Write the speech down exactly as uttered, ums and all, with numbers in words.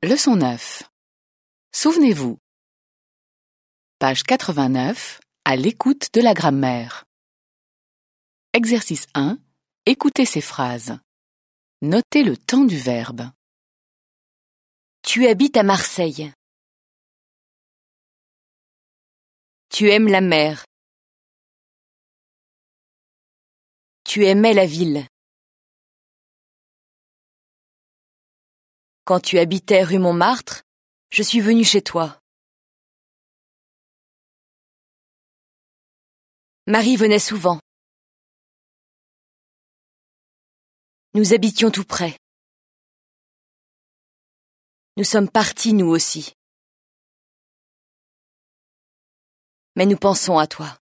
Leçon neuf. Souvenez-vous. Page quatre-vingt-neuf, à l'écoute de la grammaire. Exercice un. Écoutez ces phrases. Notez le temps du verbe. Tu habites à Marseille. Tu aimes la mer. Tu aimais la ville. Quand tu habitais rue Montmartre, je suis venue chez toi. Marie venait souvent. Nous habitions tout près. Nous sommes partis, nous aussi. Mais nous pensons à toi.